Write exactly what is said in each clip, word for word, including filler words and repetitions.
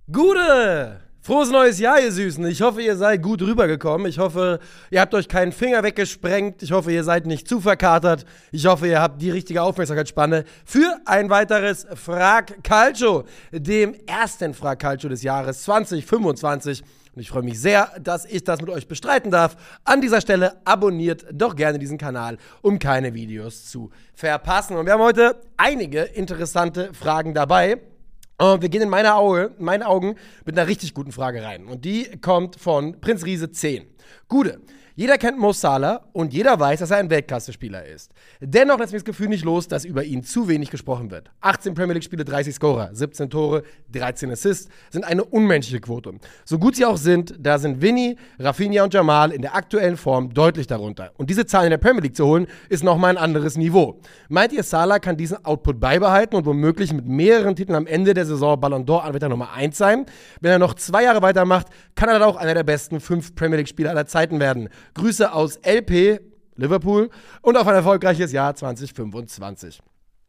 Gute! Frohes neues Jahr, ihr Süßen. Ich hoffe, ihr seid gut rübergekommen. Ich hoffe, ihr habt euch keinen Finger weggesprengt. Ich hoffe, ihr seid nicht zu verkatert. Ich hoffe, ihr habt die richtige Aufmerksamkeitsspanne für ein weiteres Frag Calcio, dem ersten Frag Calcio des Jahres zwanzig fünfundzwanzig. Und ich freue mich sehr, dass ich das mit euch bestreiten darf. An dieser Stelle abonniert doch gerne diesen Kanal, um keine Videos zu verpassen. Und wir haben heute einige interessante Fragen dabei. Und wir gehen in meine Auge, in meinen Augen mit einer richtig guten Frage rein. Und die kommt von Prinz Riese zehn. Gute. Jeder kennt Mo Salah und jeder weiß, dass er ein Weltklasse-Spieler ist. Dennoch lässt mich das Gefühl nicht los, dass über ihn zu wenig gesprochen wird. achtzehn Premier League-Spiele, dreißig Scorer, siebzehn Tore, dreizehn Assists sind eine unmenschliche Quote. So gut sie auch sind, da sind Vinny, Rafinha und Jamal in der aktuellen Form deutlich darunter. Und diese Zahlen in der Premier League zu holen, ist nochmal ein anderes Niveau. Meint ihr, Salah kann diesen Output beibehalten und womöglich mit mehreren Titeln am Ende der Saison Ballon d'Or-Anwärter Nummer eins sein? Wenn er noch zwei Jahre weitermacht, kann er dann auch einer der besten fünf Premier League-Spieler aller Zeiten werden. Grüße aus L P, Liverpool, und auf ein erfolgreiches Jahr zwanzig fünfundzwanzig.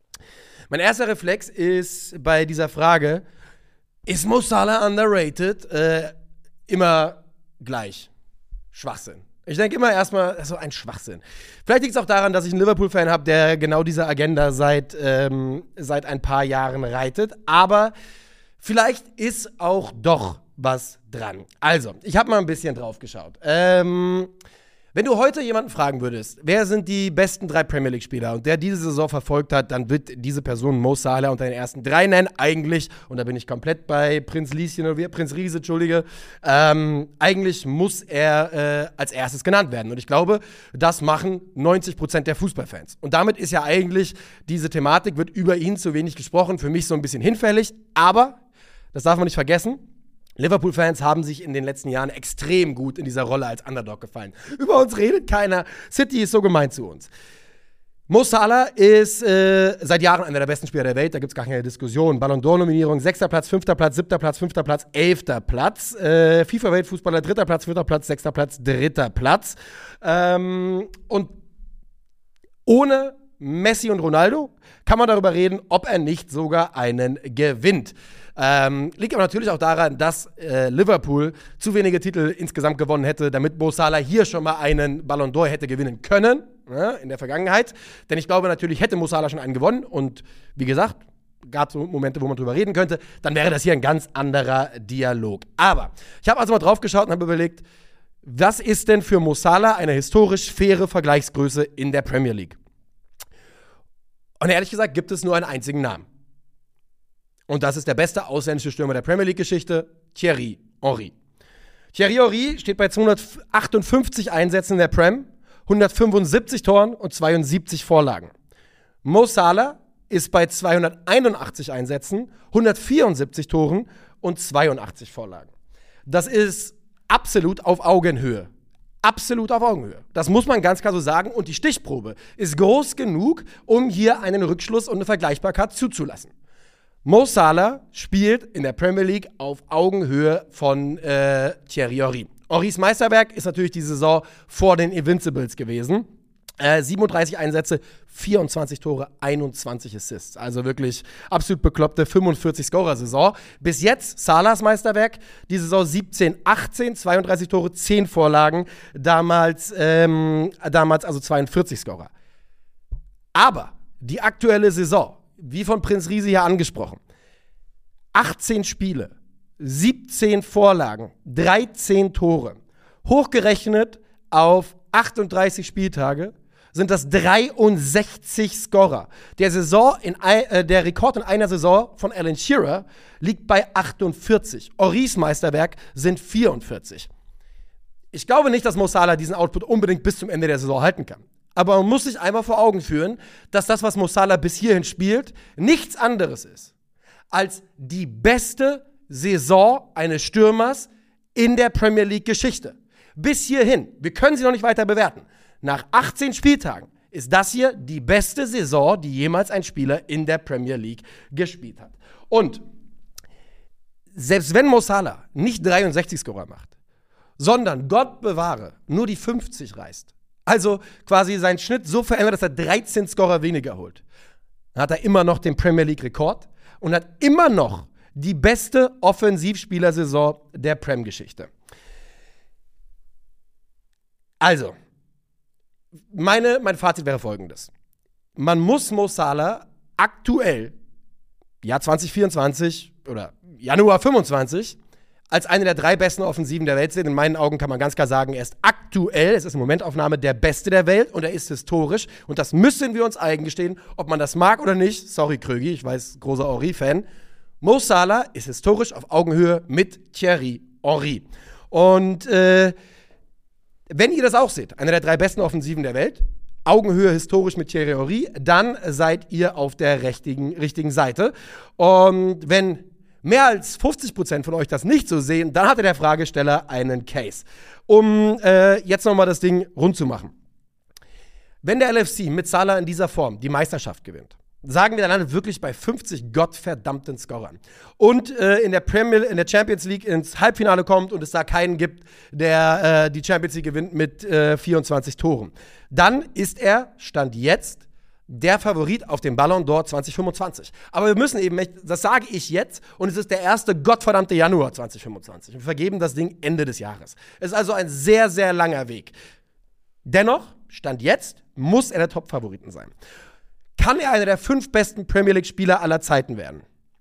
Mein erster Reflex ist bei dieser Frage, ist Mo Salah underrated? Äh, immer gleich. Schwachsinn. Ich denke immer erstmal, so ein Schwachsinn. Vielleicht liegt es auch daran, dass ich einen Liverpool-Fan habe, der genau diese Agenda seit, ähm, seit ein paar Jahren reitet. Aber vielleicht ist auch doch was dran. Also, ich habe mal ein bisschen drauf geschaut. Ähm, wenn du heute jemanden fragen würdest, wer sind die besten drei Premier League-Spieler und der diese Saison verfolgt hat, dann wird diese Person Mo Salah unter den ersten drei nennen. Eigentlich, und da bin ich komplett bei Prinz Lieschen oder wie, Prinz Riese, Entschuldige, ähm, eigentlich muss er äh, als erstes genannt werden. Und ich glaube, das machen neunzig Prozent der Fußballfans. Und damit ist ja eigentlich diese Thematik, wird über ihn zu wenig gesprochen, für mich so ein bisschen hinfällig. Aber, das darf man nicht vergessen, Liverpool-Fans haben sich in den letzten Jahren extrem gut in dieser Rolle als Underdog gefallen. Über uns redet keiner. City ist so gemein zu uns. Mo Salah ist äh, seit Jahren einer der besten Spieler der Welt. Da gibt es gar keine Diskussion. Ballon d'Or-Nominierung, sechster Platz, fünfter Platz, siebter Platz, fünfter Platz, elfter Platz. Äh, FIFA-Weltfußballer, dritter Platz, vierter Platz, sechster Platz, dritter Platz. Ähm, und ohne Messi und Ronaldo kann man darüber reden, ob er nicht sogar einen gewinnt. Ähm, liegt aber natürlich auch daran, dass äh, Liverpool zu wenige Titel insgesamt gewonnen hätte, damit Mo Salah hier schon mal einen Ballon d'Or hätte gewinnen können, ne, in der Vergangenheit. Denn ich glaube, natürlich hätte Mo Salah schon einen gewonnen und wie gesagt, gab es so Momente, wo man drüber reden könnte, dann wäre das hier ein ganz anderer Dialog. Aber ich habe also mal drauf geschaut und habe überlegt, was ist denn für Mo Salah eine historisch faire Vergleichsgröße in der Premier League? Und ehrlich gesagt gibt es nur einen einzigen Namen. Und das ist der beste ausländische Stürmer der Premier League-Geschichte, Thierry Henry. Thierry Henry steht bei zweihundertachtundfünfzig Einsätzen in der Prem, hundertfünfundsiebzig Toren und zweiundsiebzig Vorlagen. Mo Salah ist bei zweihunderteinundachtzig Einsätzen, hundertvierundsiebzig Toren und zweiundachtzig Vorlagen. Das ist absolut auf Augenhöhe. Absolut auf Augenhöhe. Das muss man ganz klar so sagen. Und die Stichprobe ist groß genug, um hier einen Rückschluss und eine Vergleichbarkeit zuzulassen. Mo Salah spielt in der Premier League auf Augenhöhe von äh, Thierry Henry. Henrys Meisterwerk ist natürlich die Saison vor den Invincibles gewesen. Äh, siebenunddreißig Einsätze, vierundzwanzig Tore, einundzwanzig Assists. Also wirklich absolut bekloppte fünfundvierzig Scorer-Saison. Bis jetzt Salahs Meisterwerk, die Saison siebzehn achtzehn, zweiunddreißig Tore, zehn Vorlagen. Damals, ähm, damals also zweiundvierzig Scorer. Aber die aktuelle Saison, wie von Prinz Riese hier angesprochen, achtzehn Spiele, siebzehn Vorlagen, dreizehn Tore. Hochgerechnet auf achtunddreißig Spieltage sind das dreiundsechzig Scorer. Der, Saison in, äh, der Rekord in einer Saison von Alan Shearer liegt bei achtundvierzig. Henrys Meisterwerk sind vierundvierzig. Ich glaube nicht, dass Mo Salah diesen Output unbedingt bis zum Ende der Saison halten kann. Aber man muss sich einmal vor Augen führen, dass das, was Mo Salah bis hierhin spielt, nichts anderes ist als die beste Saison eines Stürmers in der Premier League-Geschichte. Bis hierhin. Wir können sie noch nicht weiter bewerten. Nach achtzehn Spieltagen ist das hier die beste Saison, die jemals ein Spieler in der Premier League gespielt hat. Und selbst wenn Mo Salah nicht dreiundsechzig Scorer macht, sondern Gott bewahre, nur die fünfzig reißt, also quasi seinen Schnitt so verändert, dass er dreizehn Scorer weniger holt, dann hat er immer noch den Premier League-Rekord und hat immer noch die beste Offensivspielersaison der Prem-Geschichte. Also, meine, mein Fazit wäre folgendes. Man muss Mo Salah aktuell, Jahr zwanzig vierundzwanzig oder Januar fünfundzwanzig, als eine der drei besten Offensiven der Welt sehen. In meinen Augen kann man ganz klar sagen, er ist aktuell, es ist eine Momentaufnahme, der Beste der Welt und er ist historisch. Und das müssen wir uns eingestehen, ob man das mag oder nicht. Sorry, Krögi, ich weiß, großer Henry-Fan. Mo Salah ist historisch auf Augenhöhe mit Thierry Henry. Und äh, wenn ihr das auch seht, einer der drei besten Offensiven der Welt, Augenhöhe historisch mit Thierry Henry, dann seid ihr auf der richtigen, richtigen Seite. Und wenn mehr als fünfzig Prozent von euch das nicht so sehen, dann hatte der Fragesteller einen Case. Um äh, jetzt nochmal das Ding rund zu machen. Wenn der L F C mit Salah in dieser Form die Meisterschaft gewinnt, sagen wir, dann landet wirklich bei fünfzig gottverdammten Scorern. Und äh, in der Premier, in der Champions League ins Halbfinale kommt und es da keinen gibt, der äh, die Champions League gewinnt mit äh, vierundzwanzig Toren. Dann ist er, Stand jetzt, der Favorit auf den Ballon d'Or zwanzig fünfundzwanzig. Aber wir müssen eben, das sage ich jetzt, und es ist der erste gottverdammte Januar zwanzig fünfundzwanzig. Wir vergeben das Ding Ende des Jahres. Es ist also ein sehr, sehr langer Weg. Dennoch, Stand jetzt, muss er der Top-Favoriten sein. Kann er einer der fünf besten Premier League-Spieler aller Zeiten werden?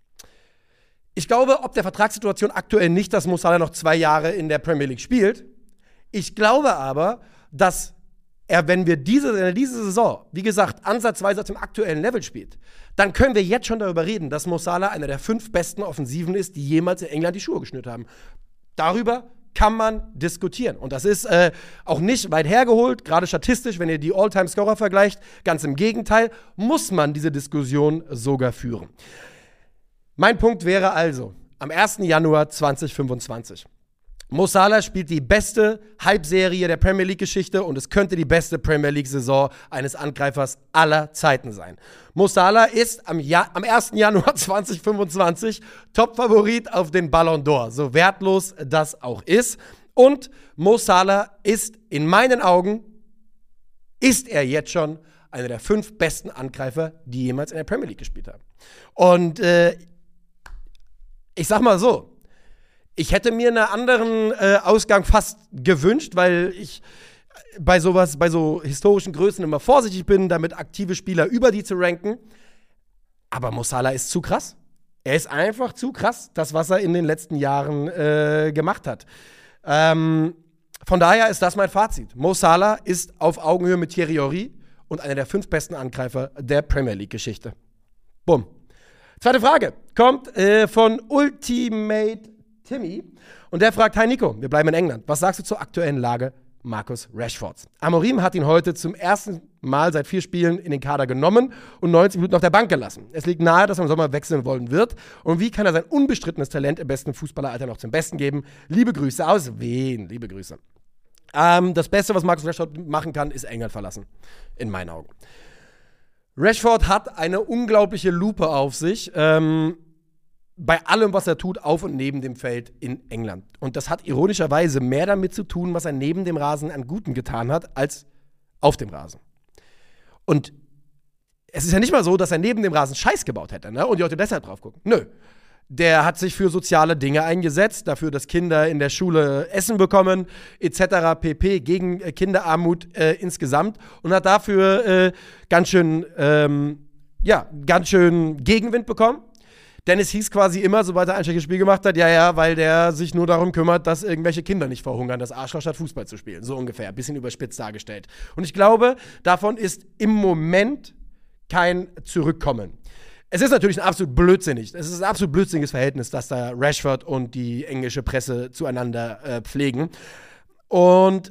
Ich glaube, ob der Vertragssituation aktuell nicht, dass Mo Salah noch zwei Jahre in der Premier League spielt. Ich glaube aber, dass er, wenn wir diese, wenn er diese Saison, wie gesagt, ansatzweise auf dem aktuellen Level spielt, dann können wir jetzt schon darüber reden, dass Mo Salah einer der fünf besten Offensiven ist, die jemals in England die Schuhe geschnürt haben. Darüber kann man diskutieren. Und das ist äh, auch nicht weit hergeholt, gerade statistisch, wenn ihr die All-Time-Scorer vergleicht. Ganz im Gegenteil, muss man diese Diskussion sogar führen. Mein Punkt wäre also, am ersten Januar zwanzig fünfundzwanzig. Mo Salah spielt die beste Halbserie der Premier League-Geschichte und es könnte die beste Premier League-Saison eines Angreifers aller Zeiten sein. Mo Salah ist am, ja- am ersten Januar zwanzig fünfundzwanzig Top-Favorit auf den Ballon d'Or, so wertlos das auch ist. Und Mo Salah ist in meinen Augen, ist er jetzt schon einer der fünf besten Angreifer, die jemals in der Premier League gespielt haben. Und äh, ich sag mal so, ich hätte mir einen anderen äh, Ausgang fast gewünscht, weil ich bei sowas, bei so historischen Größen immer vorsichtig bin, damit aktive Spieler über die zu ranken. Aber Mo Salah ist zu krass. Er ist einfach zu krass, das, was er in den letzten Jahren äh, gemacht hat. Ähm, von daher ist das mein Fazit. Mo Salah ist auf Augenhöhe mit Thierry Henry und einer der fünf besten Angreifer der Premier League-Geschichte. Bumm. Zweite Frage kommt äh, von Ultimate Timmy. Und der fragt, hi Nico, wir bleiben in England. Was sagst du zur aktuellen Lage Marcus Rashfords? Amorim hat ihn heute zum ersten Mal seit vier Spielen in den Kader genommen und neunzig Minuten auf der Bank gelassen. Es liegt nahe, dass er im Sommer wechseln wollen wird. Und wie kann er sein unbestrittenes Talent im besten Fußballeralter noch zum Besten geben? Liebe Grüße aus Wien. Liebe Grüße. Ähm, das Beste, was Marcus Rashford machen kann, ist England verlassen. In meinen Augen. Rashford hat eine unglaubliche Lupe auf sich. Ähm, bei allem, was er tut, auf und neben dem Feld in England. Und das hat ironischerweise mehr damit zu tun, was er neben dem Rasen an Guten getan hat, als auf dem Rasen. Und es ist ja nicht mal so, dass er neben dem Rasen Scheiß gebaut hätte, ne? Und die Leute deshalb drauf gucken. Nö. Der hat sich für soziale Dinge eingesetzt, dafür, dass Kinder in der Schule Essen bekommen, et cetera pp., gegen äh, Kinderarmut äh, insgesamt und hat dafür äh, ganz schön, ähm, ja, ganz schön Gegenwind bekommen. Denn es hieß quasi immer, sobald er ein schlechtes Spiel gemacht hat, ja, ja, weil der sich nur darum kümmert, dass irgendwelche Kinder nicht verhungern, das Arschloch statt Fußball zu spielen. So ungefähr, ein bisschen überspitzt dargestellt. Und ich glaube, davon ist im Moment kein Zurückkommen. Es ist natürlich ein absolut blödsinnig, es ist ein absolut blödsinniges Verhältnis, das da Rashford und die englische Presse zueinander äh, pflegen. Und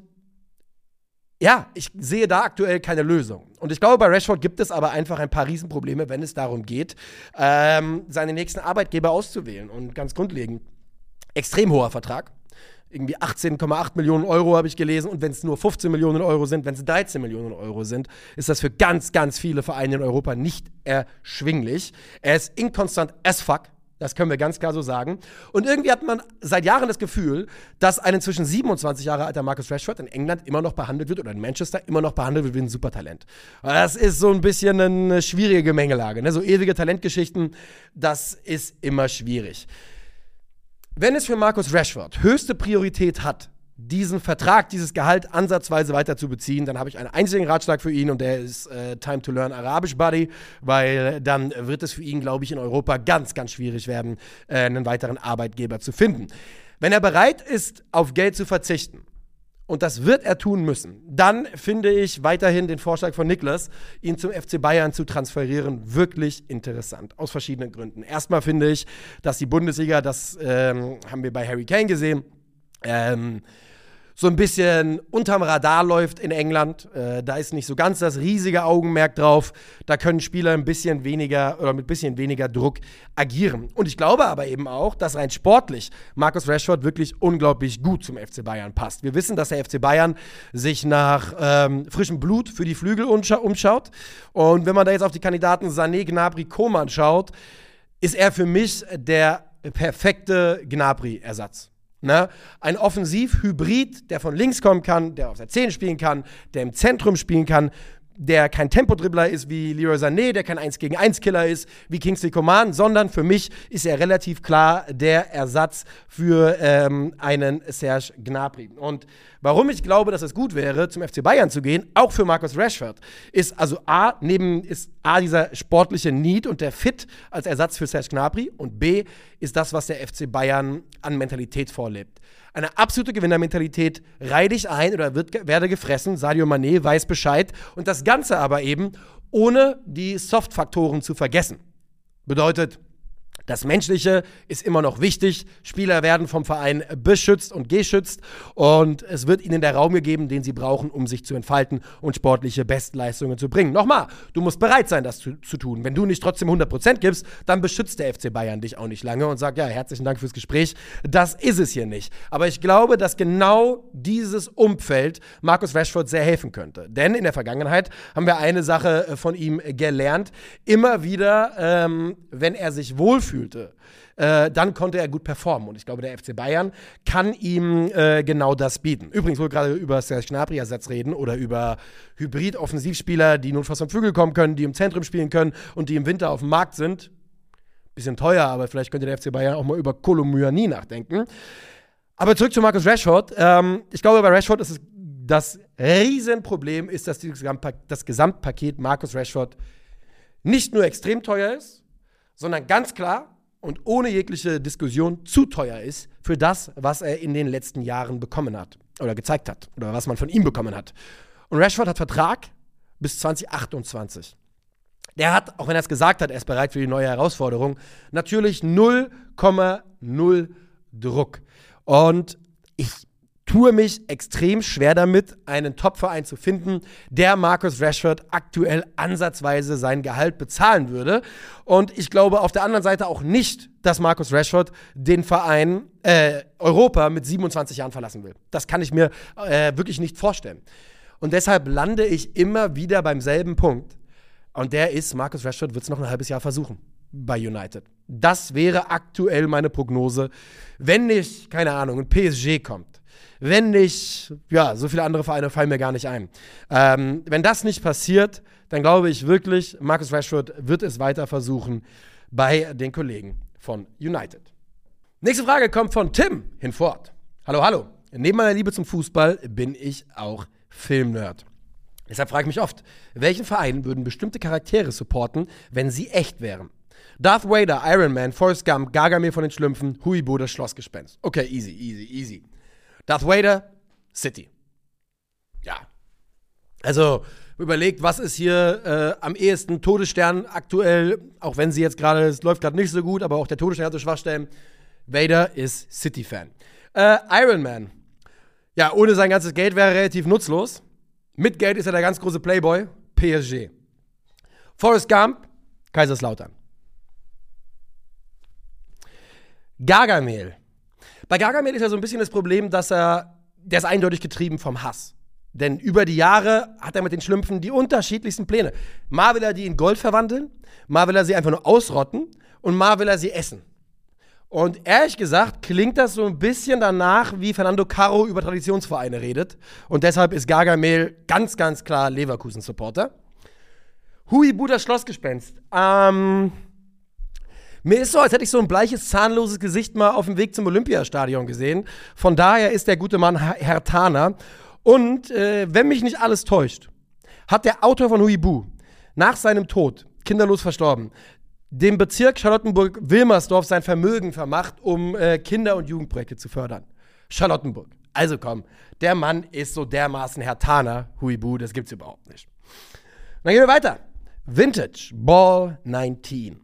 ja, ich sehe da aktuell keine Lösung. Und ich glaube, bei Rashford gibt es aber einfach ein paar Riesenprobleme, wenn es darum geht, ähm, seinen nächsten Arbeitgeber auszuwählen. Und ganz grundlegend, extrem hoher Vertrag. Irgendwie achtzehn Komma acht Millionen Euro habe ich gelesen. Und wenn es nur fünfzehn Millionen Euro sind, wenn es dreizehn Millionen Euro sind, ist das für ganz, ganz viele Vereine in Europa nicht erschwinglich. Er ist inkonstant as fuck. Das können wir ganz klar so sagen. Und irgendwie hat man seit Jahren das Gefühl, dass ein inzwischen siebenundzwanzig Jahre alter Marcus Rashford in England immer noch behandelt wird oder in Manchester immer noch behandelt wird wie ein Supertalent. Das ist so ein bisschen eine schwierige Gemengelage. Ne? So ewige Talentgeschichten, das ist immer schwierig. Wenn es für Marcus Rashford höchste Priorität hat, diesen Vertrag, dieses Gehalt ansatzweise weiter zu beziehen, dann habe ich einen einzigen Ratschlag für ihn und der ist äh, Time to Learn Arabisch, Buddy, weil dann wird es für ihn, glaube ich, in Europa ganz, ganz schwierig werden, äh, einen weiteren Arbeitgeber zu finden. Wenn er bereit ist, auf Geld zu verzichten, und das wird er tun müssen, dann finde ich weiterhin den Vorschlag von Niklas, ihn zum F C Bayern zu transferieren, wirklich interessant. Aus verschiedenen Gründen. Erstmal finde ich, dass die Bundesliga, das ähm, haben wir bei Harry Kane gesehen, ähm, so ein bisschen unterm Radar läuft in England. Äh, da ist nicht so ganz das riesige Augenmerk drauf. Da können Spieler ein bisschen weniger oder mit ein bisschen weniger Druck agieren. Und ich glaube aber eben auch, dass rein sportlich Marcus Rashford wirklich unglaublich gut zum F C Bayern passt. Wir wissen, dass der F C Bayern sich nach ähm, frischem Blut für die Flügel umschaut. Und wenn man da jetzt auf die Kandidaten Sané, Gnabry, Coman schaut, ist er für mich der perfekte Gnabry-Ersatz. Ne? Ein Offensiv-Hybrid, der von links kommen kann, der auf der zehn spielen kann, der im Zentrum spielen kann, der kein Tempodribbler ist wie Leroy Sané, der kein eins gegen eins Killer ist wie Kingsley Coman, sondern für mich ist er relativ klar der Ersatz für ähm, einen Serge Gnabry. Und warum ich glaube, dass es gut wäre, zum F C Bayern zu gehen, auch für Marcus Rashford, ist also A, neben ist A, dieser sportliche Need und der Fit als Ersatz für Serge Gnabry und B, ist das, was der F C Bayern an Mentalität vorlebt. Eine absolute Gewinnermentalität, reih dich ein oder wird, werde gefressen, Sadio Mané weiß Bescheid und das Ganze aber eben ohne die Soft-Faktoren zu vergessen. Bedeutet, das Menschliche ist immer noch wichtig. Spieler werden vom Verein beschützt und geschützt und es wird ihnen der Raum gegeben, den sie brauchen, um sich zu entfalten und sportliche Bestleistungen zu bringen. Nochmal, du musst bereit sein, das zu, zu tun. Wenn du nicht trotzdem hundert Prozent gibst, dann beschützt der F C Bayern dich auch nicht lange und sagt, ja, herzlichen Dank fürs Gespräch. Das ist es hier nicht. Aber ich glaube, dass genau dieses Umfeld Marcus Rashford sehr helfen könnte. Denn in der Vergangenheit haben wir eine Sache von ihm gelernt. Immer wieder, ähm, wenn er sich wohlfühlt, Fühlte, äh, dann konnte er gut performen. Und ich glaube, der F C Bayern kann ihm äh, genau das bieten. Übrigens, wo wir gerade über Serge Gnabry-Ersatz reden oder über Hybrid-Offensivspieler, die notfalls vom Flügel kommen können, die im Zentrum spielen können und die im Winter auf dem Markt sind. Bisschen teuer, aber vielleicht könnte der F C Bayern auch mal über Kolo Muani nachdenken. Aber zurück zu Marcus Rashford. Ähm, ich glaube, bei Rashford ist es das Riesenproblem, ist, dass dieses Gesamtpa- das Gesamtpaket Marcus Rashford nicht nur extrem teuer ist, sondern ganz klar und ohne jegliche Diskussion zu teuer ist für das, was er in den letzten Jahren bekommen hat oder gezeigt hat oder was man von ihm bekommen hat. Und Rashford hat Vertrag bis zwanzig achtundzwanzig. Der hat, auch wenn er es gesagt hat, er ist bereit für die neue Herausforderung, natürlich null Komma null Druck. Und ich tue mich extrem schwer damit, einen Top-Verein zu finden, der Marcus Rashford aktuell ansatzweise sein Gehalt bezahlen würde. Und ich glaube auf der anderen Seite auch nicht, dass Marcus Rashford den Verein äh, Europa mit siebenundzwanzig Jahren verlassen will. Das kann ich mir äh, wirklich nicht vorstellen. Und deshalb lande ich immer wieder beim selben Punkt. Und der ist, Marcus Rashford wird es noch ein halbes Jahr versuchen bei United. Das wäre aktuell meine Prognose, wenn nicht, keine Ahnung, ein P S G kommt. Wenn nicht, ja, so viele andere Vereine fallen mir gar nicht ein. Ähm, wenn das nicht passiert, dann glaube ich wirklich, Marcus Rashford wird es weiter versuchen bei den Kollegen von United. Nächste Frage kommt von Tim hinfort. Hallo, hallo. Neben meiner Liebe zum Fußball bin ich auch Filmnerd. Deshalb frage ich mich oft, welchen Verein würden bestimmte Charaktere supporten, wenn sie echt wären? Darth Vader, Iron Man, Forrest Gump, Gargamel von den Schlümpfen, Huibo, das Schlossgespenst. Okay, easy, easy, easy. Darth Vader, City. Ja. Also, überlegt, was ist hier äh, am ehesten Todesstern aktuell, auch wenn sie jetzt gerade, es läuft gerade nicht so gut, aber auch der Todesstern hat so Schwachstellen. Vader ist City-Fan. Äh, Iron Man. Ja, ohne sein ganzes Geld wäre er relativ nutzlos. Mit Geld ist er der ganz große Playboy, P S G. Forrest Gump, Kaiserslautern. Gargamel. Bei Gargamel ist ja so ein bisschen das Problem, dass er, der ist eindeutig getrieben vom Hass. Denn über die Jahre hat er mit den Schlümpfen die unterschiedlichsten Pläne. Mal will er die in Gold verwandeln, mal will er sie einfach nur ausrotten und mal will er sie essen. Und ehrlich gesagt klingt das so ein bisschen danach, wie Fernando Carro über Traditionsvereine redet. Und deshalb ist Gargamel ganz, ganz klar Leverkusen-Supporter. Huibu, das Schlossgespenst. Ähm, mir ist so, als hätte ich so ein bleiches, zahnloses Gesicht mal auf dem Weg zum Olympiastadion gesehen. Von daher ist der gute Mann Hertaner. Und äh, wenn mich nicht alles täuscht, hat der Autor von Huibu nach seinem Tod, kinderlos verstorben, dem Bezirk Charlottenburg-Wilmersdorf sein Vermögen vermacht, um äh, Kinder- und Jugendprojekte zu fördern. Charlottenburg. Also komm, der Mann ist so dermaßen Hertaner, Huibu, das gibt's überhaupt nicht. Dann gehen wir weiter. Vintage Ball neunzehn.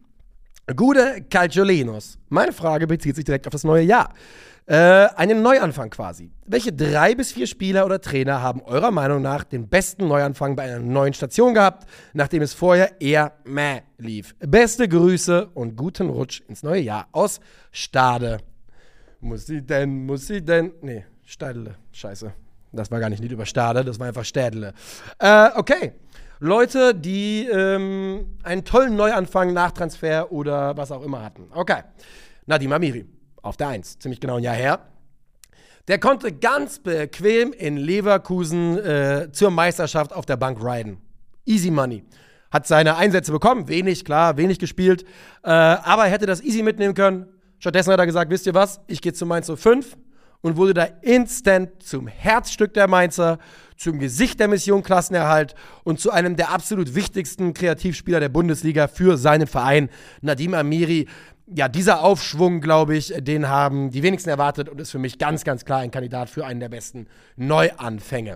Gute Calciolinos. Meine Frage bezieht sich direkt auf das neue Jahr. Äh, einen Neuanfang quasi. Welche drei bis vier Spieler oder Trainer haben eurer Meinung nach den besten Neuanfang bei einer neuen Station gehabt, nachdem es vorher eher meh lief? Beste Grüße und guten Rutsch ins neue Jahr aus Stade. Muss sie denn, muss sie denn? Nee, Stadele. Scheiße. Das war gar nicht ein Lied über Stade, das war einfach Städele. Äh, okay. Leute, die ähm, einen tollen Neuanfang nach Transfer oder was auch immer hatten. Okay. Nadim Amiri. Auf der Eins, ziemlich genau ein Jahr her. Der konnte ganz bequem in Leverkusen äh, zur Meisterschaft auf der Bank riden. Easy Money. Hat seine Einsätze bekommen, wenig, klar, wenig gespielt. Äh, aber er hätte das easy mitnehmen können. Stattdessen hat er gesagt, wisst ihr was, ich gehe zu Mainz null fünf und wurde da instant zum Herzstück der Mainzer, zum Gesicht der Mission Klassenerhalt und zu einem der absolut wichtigsten Kreativspieler der Bundesliga für seinen Verein, Nadim Amiri. Ja, dieser Aufschwung, glaube ich, den haben die wenigsten erwartet und ist für mich ganz, ganz klar ein Kandidat für einen der besten Neuanfänge.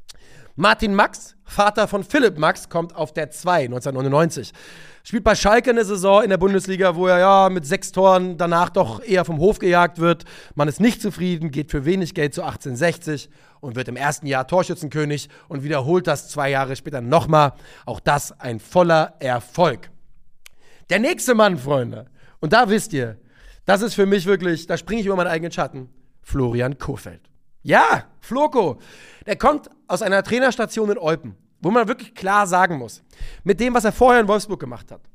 Martin Max, Vater von Philipp Max, kommt auf der zwei, neunzehnhundertneunundneunzig. Spielt bei Schalke eine Saison in der Bundesliga, wo er ja mit sechs Toren danach doch eher vom Hof gejagt wird. Man ist nicht zufrieden, geht für wenig Geld zu achtzehnhundertsechzig und wird im ersten Jahr Torschützenkönig und wiederholt das zwei Jahre später nochmal. Auch das ein voller Erfolg. Der nächste Mann, Freunde, und da wisst ihr, das ist für mich wirklich, da springe ich über meinen eigenen Schatten, Florian Kohfeldt. Ja, Floko. Der kommt aus einer Trainerstation in Eupen, wo man wirklich klar sagen muss, mit dem, was er vorher in Wolfsburg gemacht hat,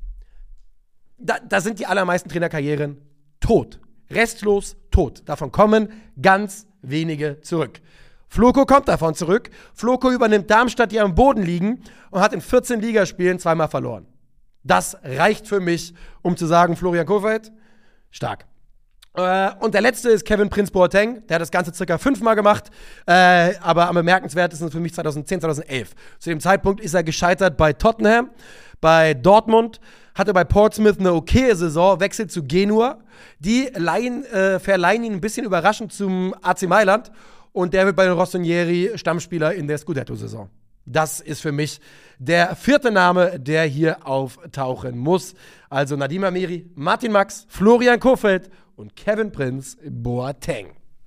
da, da sind die allermeisten Trainerkarrieren tot. Restlos tot. Davon kommen ganz wenige zurück. Floko kommt davon zurück. Floko übernimmt Darmstadt, die am Boden liegen, und hat in vierzehn Ligaspielen zweimal verloren. Das reicht für mich, um zu sagen, Florian Kohfeldt, stark. Äh, und der letzte ist Kevin Prince Boateng. Der hat das Ganze circa fünfmal gemacht. Äh, aber am bemerkenswertesten für mich zweitausendzehn, zweitausendelf. Zu dem Zeitpunkt ist er gescheitert bei Tottenham, bei Dortmund, hatte bei Portsmouth eine okaye Saison, wechselt zu Genua. Die leihen, äh, verleihen ihn ein bisschen überraschend zum A C Mailand. Und der wird bei den Rossonieri Stammspieler in der Scudetto-Saison. Das ist für mich der vierte Name, der hier auftauchen muss. Also Nadim Amiri, Martin Max, Florian Kohfeldt und Kevin Prince Boateng.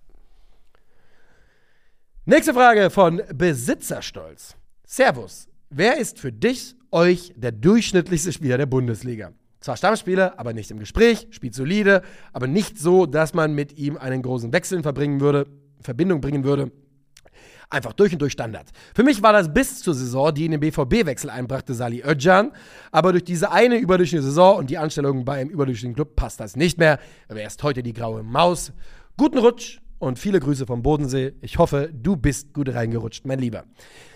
Nächste Frage von Besitzerstolz. Servus, wer ist für dich, euch der durchschnittlichste Spieler der Bundesliga? Zwar Stammspieler, aber nicht im Gespräch, spielt solide, aber nicht so, dass man mit ihm einen großen Wechsel in Verbringen würde, Verbindung bringen würde. Einfach durch und durch Standard. Für mich war das bis zur Saison, die in den B V B-Wechsel einbrachte, Salih Özcan. Aber durch diese eine überdurchschnittliche Saison und die Anstellung bei einem überdurchschnittlichen Club passt das nicht mehr. Aber er ist heute die graue Maus. Guten Rutsch und viele Grüße vom Bodensee. Ich hoffe, du bist gut reingerutscht, mein Lieber.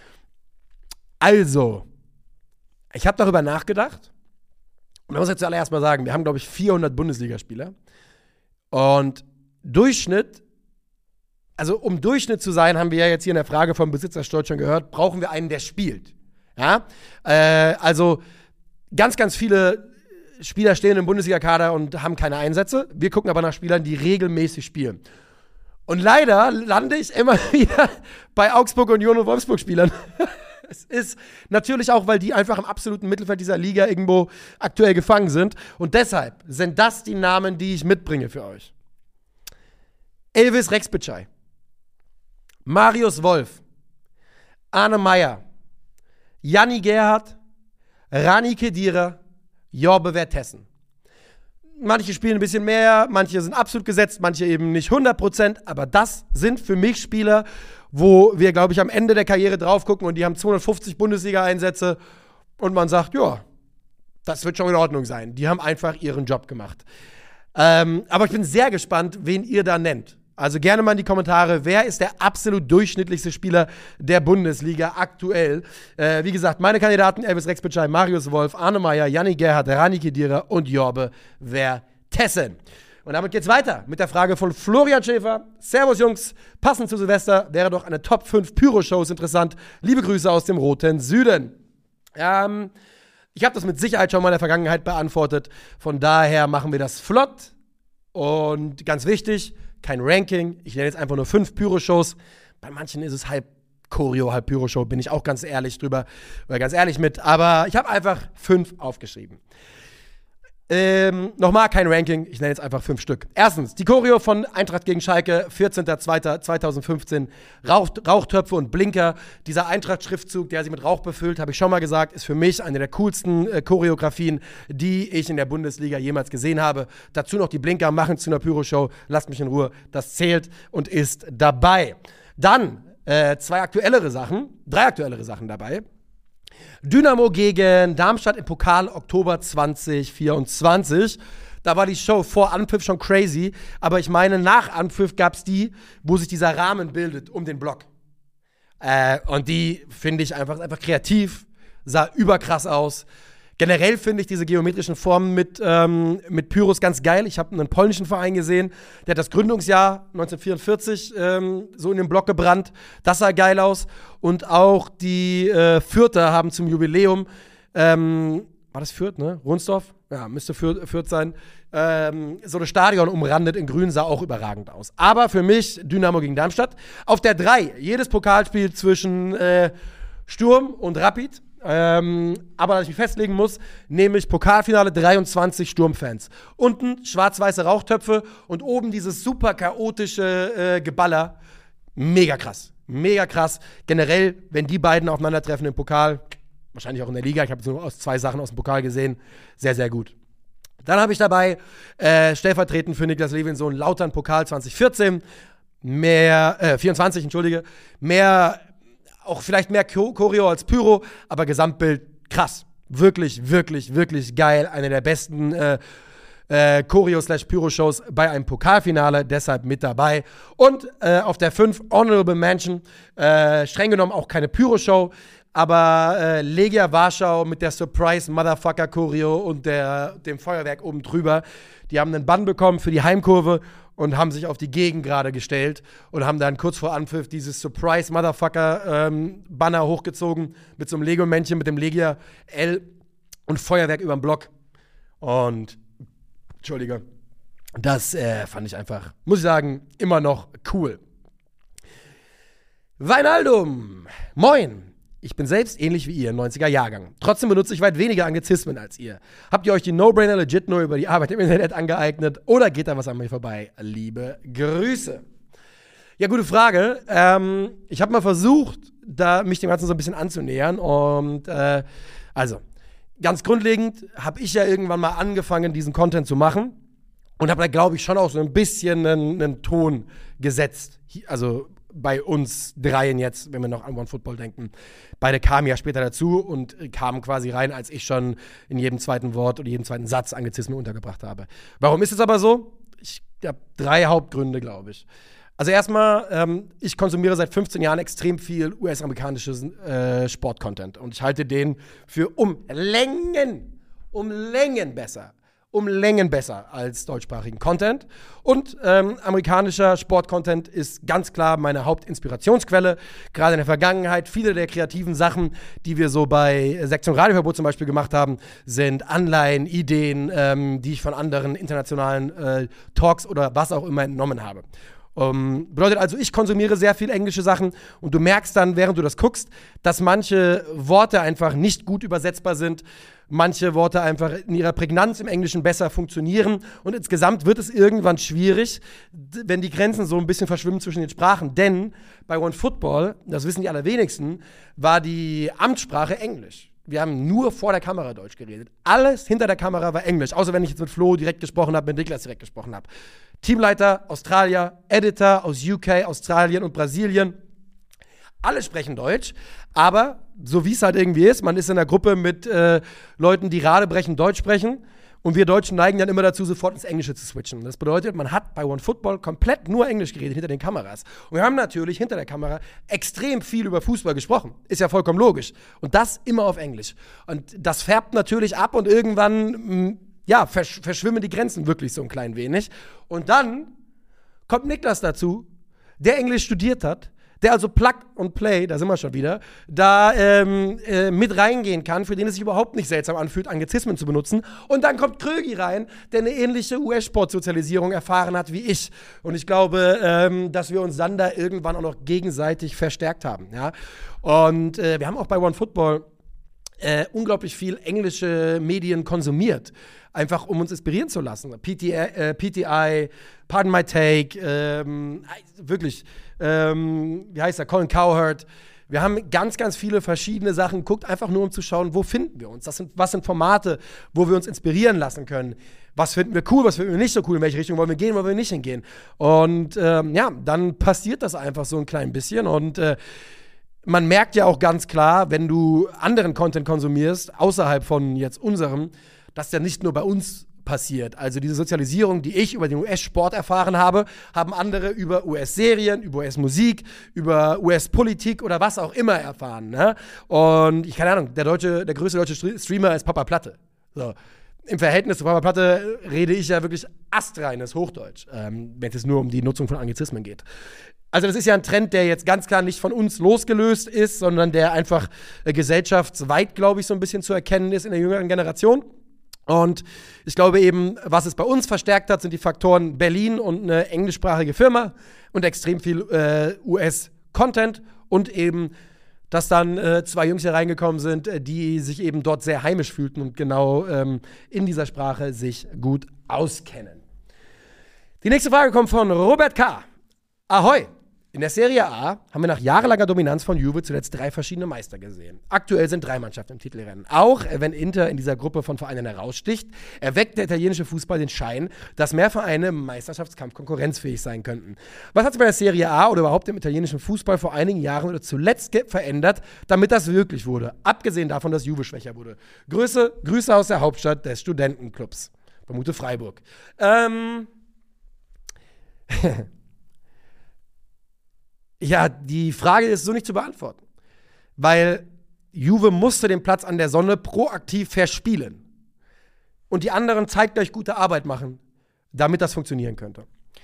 Also, ich habe darüber nachgedacht. Und man muss jetzt zuallererst mal sagen, wir haben, glaube ich, vierhundert Bundesligaspieler. Und Durchschnitt, also um Durchschnitt zu sein, haben wir ja jetzt hier in der Frage vom Besitzerstolz schon gehört, brauchen wir einen, der spielt. Ja? Äh, also ganz, ganz viele Spieler stehen im Bundesliga-Kader und haben keine Einsätze. Wir gucken aber nach Spielern, die regelmäßig spielen. Und leider lande ich immer wieder bei Augsburg, Union und Wolfsburg-Spielern. Es ist natürlich auch, weil die einfach im absoluten Mittelfeld dieser Liga irgendwo aktuell gefangen sind. Und deshalb sind das die Namen, die ich mitbringe für euch. Elvis Rexbitschei, Marius Wolf, Arne Meyer, Janni Gerhardt, Rani Khedira, Jorbe Vertessen. Manche spielen ein bisschen mehr, manche sind absolut gesetzt, manche eben nicht hundert Prozent. Aber das sind für mich Spieler, wo wir, glaube ich, am Ende der Karriere drauf gucken und die haben zweihundertfünfzig Bundesliga-Einsätze und man sagt, ja, das wird schon in Ordnung sein. Die haben einfach ihren Job gemacht. Ähm, aber ich bin sehr gespannt, wen ihr da nennt. Also gerne mal in die Kommentare, wer ist der absolut durchschnittlichste Spieler der Bundesliga aktuell? Äh, wie gesagt, meine Kandidaten: Elvis Rexbitschei, Marius Wolf, Arne Meyer, Janni Gerhardt, Rani Kedira und Jorbe Vertessen. Und damit geht's weiter mit der Frage von Florian Schäfer. Servus Jungs, passend zu Silvester wäre doch eine Top fünf Pyro-Shows interessant. Liebe Grüße aus dem roten Süden. Ähm, ich habe das mit Sicherheit schon mal in der Vergangenheit beantwortet. Von daher machen wir das flott. Und ganz wichtig, kein Ranking. Ich nenne jetzt einfach nur fünf Pyro-Shows. Bei manchen ist es halb Choreo, halb Pyro-Show. Bin ich auch ganz ehrlich drüber, oder ganz ehrlich mit. Aber ich habe einfach fünf aufgeschrieben. Ähm, nochmal kein Ranking, ich nenne jetzt einfach fünf Stück. Erstens, die Choreo von Eintracht gegen Schalke, vierzehnter zweiter zweitausendfünfzehn. Rauch, Rauchtöpfe und Blinker. Dieser Eintracht-Schriftzug, der sie mit Rauch befüllt, habe ich schon mal gesagt, ist für mich eine der coolsten äh, Choreografien, die ich in der Bundesliga jemals gesehen habe. Dazu noch die Blinker machen zu einer Pyro-Show. Lasst mich in Ruhe, das zählt und ist dabei. Dann äh, zwei aktuellere Sachen, drei aktuellere Sachen dabei. Dynamo gegen Darmstadt im Pokal Oktober zwanzig vierundzwanzig. Da war die Show vor Anpfiff schon crazy, aber ich meine, nach Anpfiff gab es die, wo sich dieser Rahmen bildet um den Block. Äh, und die finde ich einfach, einfach kreativ, sah überkrass aus. Generell finde ich diese geometrischen Formen mit, ähm, mit Pyros ganz geil. Ich habe einen polnischen Verein gesehen, der hat das Gründungsjahr neunzehnhundertvierundvierzig ähm, so in den Block gebrannt. Das sah geil aus. Und auch die äh, Fürther haben zum Jubiläum, ähm, war das Fürth, ne? Runsdorf? Ja, müsste Fürth, Fürth sein. Ähm, so ein Stadion umrandet in Grün, sah auch überragend aus. Aber für mich Dynamo gegen Darmstadt. Auf der drei, jedes Pokalspiel zwischen äh, Sturm und Rapid. Ähm, aber dass ich mich festlegen muss, nehme ich Pokalfinale dreiundzwanzig Sturmfans. Unten schwarz-weiße Rauchtöpfe und oben dieses super chaotische äh, Geballer. Mega krass. Mega krass. Generell, wenn die beiden aufeinandertreffen im Pokal, wahrscheinlich auch in der Liga, ich habe so aus zwei Sachen aus dem Pokal gesehen, sehr, sehr gut. Dann habe ich dabei äh, stellvertretend für Niklas Levinsohn Lautern Pokal zwanzig vierzehn, mehr, äh, vierundzwanzig, entschuldige, mehr auch vielleicht mehr Choreo als Pyro, aber Gesamtbild krass. Wirklich, wirklich, wirklich geil. Eine der besten äh, äh, Choreo-slash-Pyro-Shows bei einem Pokalfinale, deshalb mit dabei. Und äh, auf der fünf, Honorable Mention, äh, streng genommen auch keine Pyro-Show, aber äh, Legia Warschau mit der Surprise-Motherfucker-Choreo und der, dem Feuerwerk oben drüber. Die haben einen Bann bekommen für die Heimkurve und haben sich auf die Gegend gerade gestellt und haben dann kurz vor Anpfiff dieses Surprise-Motherfucker-Banner ähm, hochgezogen mit so einem Lego-Männchen, mit dem Legia L und Feuerwerk über dem Block. Und, Entschuldige, das äh, fand ich einfach, muss ich sagen, immer noch cool. Weinaldum, moin. Ich bin selbst ähnlich wie ihr, neunziger Jahrgang. Trotzdem benutze ich weit weniger Anglizismen als ihr. Habt ihr euch die No-Brainer legit nur über die Arbeit im Internet angeeignet oder geht da was an mir vorbei? Liebe Grüße. Ja, gute Frage. Ähm, ich habe mal versucht, da mich dem Ganzen so ein bisschen anzunähern. Und äh, also, ganz grundlegend habe ich ja irgendwann mal angefangen, diesen Content zu machen. Und habe da, glaube ich, schon auch so ein bisschen einen, einen Ton gesetzt. Also bei uns dreien jetzt, wenn wir noch an OneFootball denken. Beide kamen ja später dazu und kamen quasi rein, als ich schon in jedem zweiten Wort oder jedem zweiten Satz Anglizismen untergebracht habe. Warum ist es aber so? Ich habe drei Hauptgründe, glaube ich. Also erstmal, ähm, ich konsumiere seit fünfzehn Jahren extrem viel U S-amerikanisches äh, Sportcontent. Und ich halte den für um Längen, um Längen besser. um Längen besser als deutschsprachigen Content. Und ähm, amerikanischer Sportcontent ist ganz klar meine Hauptinspirationsquelle. Gerade in der Vergangenheit, viele der kreativen Sachen, die wir so bei Sektion Radioverbot zum Beispiel gemacht haben, sind Anleihen, Ideen, ähm, die ich von anderen internationalen äh, Talks oder was auch immer entnommen habe. Um, bedeutet also, ich konsumiere sehr viel englische Sachen und du merkst dann, während du das guckst, dass manche Worte einfach nicht gut übersetzbar sind, manche Worte einfach in ihrer Prägnanz im Englischen besser funktionieren und insgesamt wird es irgendwann schwierig, wenn die Grenzen so ein bisschen verschwimmen zwischen den Sprachen, denn bei OneFootball, das wissen die allerwenigsten, war die Amtssprache Englisch. Wir haben nur vor der Kamera Deutsch geredet. Alles hinter der Kamera war Englisch, außer wenn ich jetzt mit Flo direkt gesprochen habe, mit Niklas direkt gesprochen habe. Teamleiter, Australier, Editor aus U K, Australien und Brasilien. Alle sprechen Deutsch, aber so wie es halt irgendwie ist, man ist in einer Gruppe mit äh, Leuten, die radebrechen Deutsch sprechen Und wir Deutschen neigen dann immer dazu, sofort ins Englische zu switchen. Das bedeutet, man hat bei OneFootball komplett nur Englisch geredet hinter den Kameras. Und wir haben natürlich hinter der Kamera extrem viel über Fußball gesprochen. Ist ja vollkommen logisch. Und das immer auf Englisch. Und das färbt natürlich ab und irgendwann, mh, ja, versch- verschwimmen die Grenzen wirklich so ein klein wenig. Und dann kommt Niklas dazu, der Englisch studiert hat, der also Plug und Play, da sind wir schon wieder, da ähm, äh, mit reingehen kann, für den es sich überhaupt nicht seltsam anfühlt, Anglizismen zu benutzen. Und dann kommt Krögi rein, der eine ähnliche U S-Sportsozialisierung erfahren hat wie ich. Und ich glaube, ähm, dass wir uns dann da irgendwann auch noch gegenseitig verstärkt haben. Ja? Und äh, wir haben auch bei OneFootball Äh, unglaublich viel englische Medien konsumiert, einfach um uns inspirieren zu lassen. P T I, äh, P T I Pardon My Take, ähm, wirklich, ähm, wie heißt er, Colin Cowherd. Wir haben ganz, ganz viele verschiedene Sachen geguckt, einfach nur um zu schauen, wo finden wir uns. Das sind, was sind Formate, wo wir uns inspirieren lassen können. Was finden wir cool, was finden wir nicht so cool, in welche Richtung wollen wir gehen, wollen wir nicht hingehen. Und ähm, ja, dann passiert das einfach so ein klein bisschen und äh, man merkt ja auch ganz klar, wenn du anderen Content konsumierst, außerhalb von jetzt unserem, dass der nicht nur bei uns passiert. Also diese Sozialisierung, die ich über den U S-Sport erfahren habe, haben andere über U S-Serien, über U S-Musik, über U S-Politik oder was auch immer erfahren. Ne? Und ich keine Ahnung, der, deutsche, der größte deutsche Streamer ist Papa Platte. So. Im Verhältnis zu Papa Platte rede ich ja wirklich astreines Hochdeutsch, ähm, wenn es nur um die Nutzung von Anglizismen geht. Also das ist ja ein Trend, der jetzt ganz klar nicht von uns losgelöst ist, sondern der einfach äh, gesellschaftsweit, glaube ich, so ein bisschen zu erkennen ist in der jüngeren Generation. Und ich glaube eben, was es bei uns verstärkt hat, sind die Faktoren Berlin und eine englischsprachige Firma und extrem viel äh, U S-Content und eben, dass dann äh, zwei Jungs hier reingekommen sind, äh, die sich eben dort sehr heimisch fühlten und genau ähm, in dieser Sprache sich gut auskennen. Die nächste Frage kommt von Robert K. Ahoi! In der Serie A haben wir nach jahrelanger Dominanz von Juve zuletzt drei verschiedene Meister gesehen. Aktuell sind drei Mannschaften im Titelrennen. Auch wenn Inter in dieser Gruppe von Vereinen heraussticht, erweckt der italienische Fußball den Schein, dass mehr Vereine im Meisterschaftskampf konkurrenzfähig sein könnten. Was hat sich bei der Serie A oder überhaupt im italienischen Fußball vor einigen Jahren oder zuletzt verändert, damit das wirklich wurde? Abgesehen davon, dass Juve schwächer wurde. Grüße, Grüße aus der Hauptstadt des Studentenclubs. Vermute Freiburg. Ähm... Ja, die Frage ist so nicht zu beantworten. Weil Juve musste den Platz an der Sonne proaktiv verspielen. Und die anderen zeitgleich gute Arbeit machen, damit das funktionieren könnte.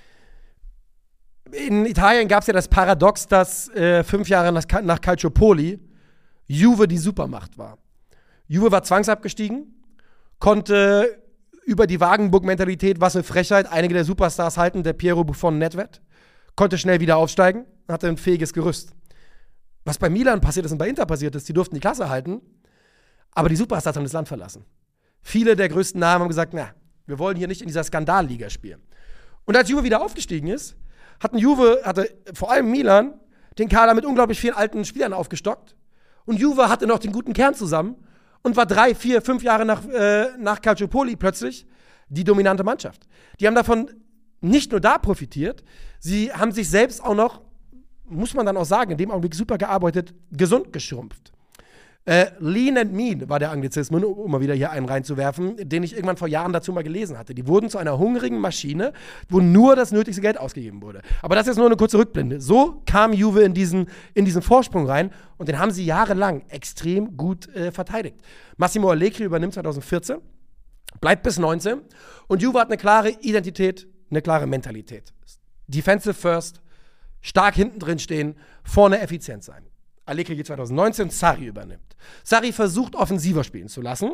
In Italien gab es ja das Paradox, dass äh, fünf Jahre nach, nach Calciopoli Juve die Supermacht war. Juve war zwangsabgestiegen, konnte über die Wagenburg-Mentalität, was eine Frechheit, einige der Superstars halten, der Piero Buffon Nedved, konnte schnell wieder aufsteigen, hatte ein fähiges Gerüst. Was bei Milan passiert ist und bei Inter passiert ist, die durften die Klasse halten, aber die Superstars haben das Land verlassen. Viele der größten Namen haben gesagt, na, wir wollen hier nicht in dieser Skandalliga spielen. Und als Juve wieder aufgestiegen ist, hatten Juve, hatte vor allem Milan, den Kader mit unglaublich vielen alten Spielern aufgestockt. Und Juve hatte noch den guten Kern zusammen und war drei, vier, fünf Jahre nach, äh, nach Calciopoli plötzlich die dominante Mannschaft. Die haben davon nicht nur da profitiert, sie haben sich selbst auch noch, muss man dann auch sagen, in dem Augenblick super gearbeitet, gesund geschrumpft. Äh, Lean and Mean war der Anglizismus, um mal wieder hier einen reinzuwerfen, den ich irgendwann vor Jahren dazu mal gelesen hatte. Die wurden zu einer hungrigen Maschine, wo nur das nötigste Geld ausgegeben wurde. Aber das ist nur eine kurze Rückblende. So kam Juve in diesen, in diesen Vorsprung rein und den haben sie jahrelang extrem gut äh, verteidigt. Massimo Allegri übernimmt zwanzig vierzehn, bleibt bis neunzehn und Juve hat eine klare Identität, eine klare Mentalität. Defensive first, stark hinten drin stehen, vorne effizient sein. Allegri geht zwanzig neunzehn, Sarri übernimmt. Sarri versucht, offensiver spielen zu lassen.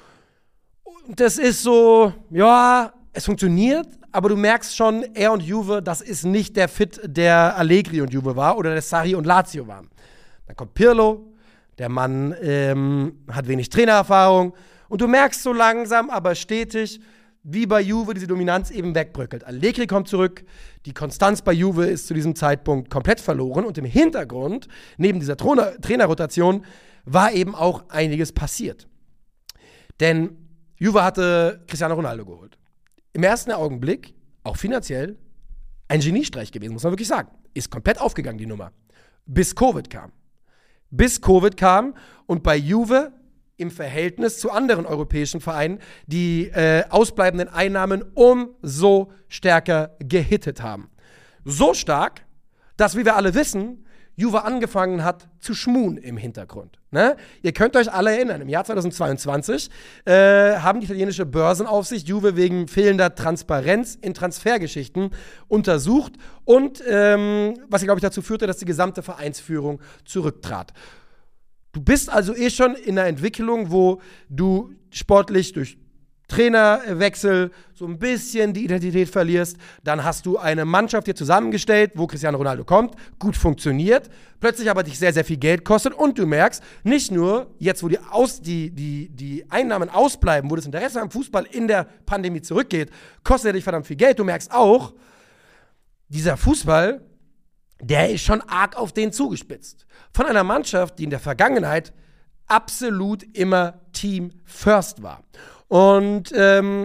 Und das ist so, ja, es funktioniert, aber du merkst schon, er und Juve, das ist nicht der Fit, der Allegri und Juve war oder der Sarri und Lazio waren. Dann kommt Pirlo, der Mann ähm, hat wenig Trainererfahrung und du merkst so langsam, aber stetig, wie bei Juve diese Dominanz eben wegbröckelt. Allegri kommt zurück, die Konstanz bei Juve ist zu diesem Zeitpunkt komplett verloren und im Hintergrund, neben dieser Trainer- Trainerrotation, war eben auch einiges passiert. Denn Juve hatte Cristiano Ronaldo geholt. Im ersten Augenblick, auch finanziell, ein Geniestreich gewesen, muss man wirklich sagen. Ist komplett aufgegangen, die Nummer. Bis Covid kam. Bis Covid kam und bei Juve im Verhältnis zu anderen europäischen Vereinen die äh, ausbleibenden Einnahmen umso stärker gehittet haben. So stark, dass, wie wir alle wissen, Juve angefangen hat zu schmuhen im Hintergrund. Ne? Ihr könnt euch alle erinnern, im Jahr zweitausendzweiundzwanzig äh, haben die italienische Börsenaufsicht Juve wegen fehlender Transparenz in Transfergeschichten untersucht und ähm, was, glaube ich, dazu führte, dass die gesamte Vereinsführung zurücktrat. Du bist also eh schon in einer Entwicklung, wo du sportlich durch Trainerwechsel so ein bisschen die Identität verlierst. Dann hast du eine Mannschaft hier zusammengestellt, wo Cristiano Ronaldo kommt, gut funktioniert, plötzlich aber dich sehr, sehr viel Geld kostet und du merkst, nicht nur jetzt, wo die, Aus, die, die, die Einnahmen ausbleiben, wo das Interesse am Fußball in der Pandemie zurückgeht, kostet er dich verdammt viel Geld. Du merkst auch, dieser Fußball, der ist schon arg auf den zugespitzt. Von einer Mannschaft, die in der Vergangenheit absolut immer Team First war. Und ähm,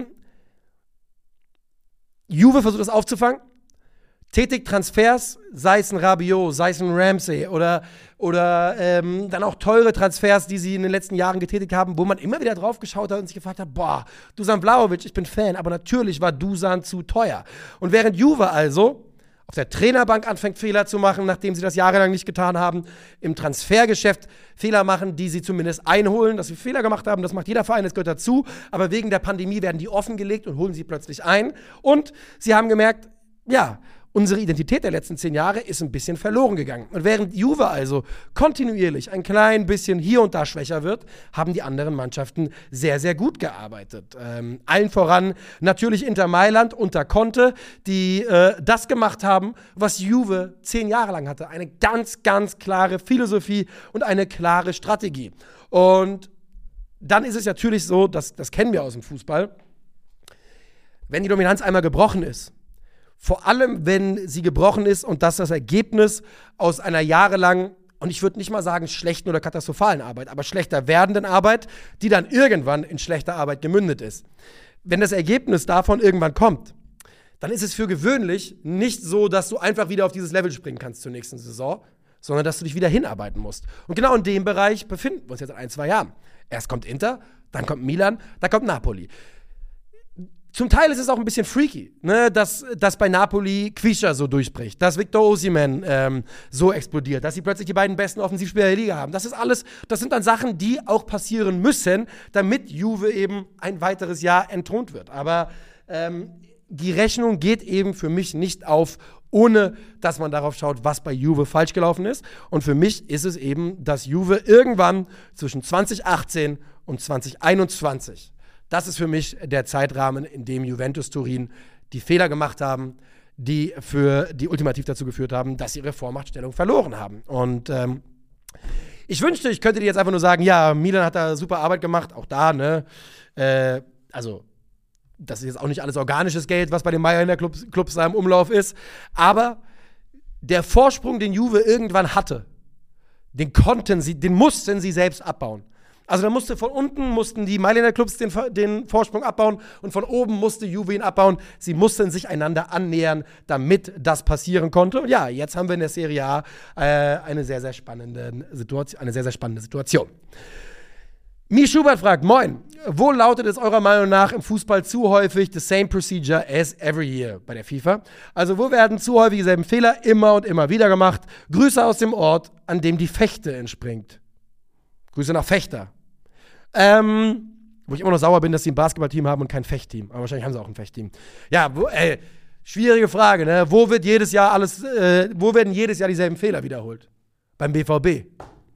Juve versucht das aufzufangen, tätigt Transfers, sei es ein Rabiot, sei es ein Ramsey oder, oder ähm, dann auch teure Transfers, die sie in den letzten Jahren getätigt haben, wo man immer wieder drauf geschaut hat und sich gefragt hat, boah, Dusan Vlahovic, ich bin Fan, aber natürlich war Dusan zu teuer. Und während Juve also auf der Trainerbank anfängt, Fehler zu machen, nachdem sie das jahrelang nicht getan haben, im Transfergeschäft Fehler machen, die sie zumindest einholen, dass sie Fehler gemacht haben, das macht jeder Verein, das gehört dazu, aber wegen der Pandemie werden die offengelegt und holen sie plötzlich ein und sie haben gemerkt, ja, unsere Identität der letzten zehn Jahre ist ein bisschen verloren gegangen. Und während Juve also kontinuierlich ein klein bisschen hier und da schwächer wird, haben die anderen Mannschaften sehr, sehr gut gearbeitet. Ähm, allen voran natürlich Inter Mailand unter Conte, die äh, das gemacht haben, was Juve zehn Jahre lang hatte. Eine ganz, ganz klare Philosophie und eine klare Strategie. Und dann ist es natürlich so, dass, das kennen wir aus dem Fußball, wenn die Dominanz einmal gebrochen ist, vor allem, wenn sie gebrochen ist und das das Ergebnis aus einer jahrelang, und ich würde nicht mal sagen schlechten oder katastrophalen Arbeit, aber schlechter werdenden Arbeit, die dann irgendwann in schlechter Arbeit gemündet ist. Wenn das Ergebnis davon irgendwann kommt, dann ist es für gewöhnlich nicht so, dass du einfach wieder auf dieses Level springen kannst zur nächsten Saison, sondern dass du dich wieder hinarbeiten musst. Und genau in dem Bereich befinden wir uns jetzt in ein, zwei Jahren. Erst kommt Inter, dann kommt Milan, dann kommt Napoli. Zum Teil ist es auch ein bisschen freaky, ne, dass, dass bei Napoli Quischa so durchbricht, dass Victor Osimhen ähm, so explodiert, dass sie plötzlich die beiden besten Offensivspieler der Liga haben. Das ist alles, das sind dann Sachen, die auch passieren müssen, damit Juve eben ein weiteres Jahr entthront wird. Aber ähm, die Rechnung geht eben für mich nicht auf, ohne dass man darauf schaut, was bei Juve falsch gelaufen ist. Und für mich ist es eben, dass Juve irgendwann zwischen zwanzig achtzehn und zwanzig einundzwanzig, das ist für mich der Zeitrahmen, in dem Juventus Turin die Fehler gemacht haben, die für die ultimativ dazu geführt haben, dass sie ihre Vormachtstellung verloren haben. Und ähm, ich wünschte, ich könnte dir jetzt einfach nur sagen, ja, Milan hat da super Arbeit gemacht, auch da, ne? Äh, also, das ist jetzt auch nicht alles organisches Geld, was bei den Mailänder Clubs, Clubs da im Umlauf ist. Aber der Vorsprung, den Juve irgendwann hatte, den konnten sie, den mussten sie selbst abbauen. Also da musste von unten mussten die Mailänder Clubs den, den Vorsprung abbauen und von oben musste Juve ihn abbauen. Sie mussten sich einander annähern, damit das passieren konnte. Und ja, jetzt haben wir in der Serie A äh, eine sehr, sehr spannende Situation, eine sehr, sehr spannende Situation. Mi Schubert fragt, moin, wo lautet es eurer Meinung nach im Fußball zu häufig the same procedure as every year bei der FIFA? Also wo werden zu häufig dieselben Fehler immer und immer wieder gemacht? Grüße aus dem Ort, an dem die Fechte entspringt. Grüße nach Fechter. Ähm, wo ich immer noch sauer bin, dass sie ein Basketballteam haben und kein Fechtteam. Aber wahrscheinlich haben sie auch ein Fechtteam. Ja, wo, ey, schwierige Frage, ne? Wo wird jedes Jahr alles, äh, wo werden jedes Jahr dieselben Fehler wiederholt? Beim B V B.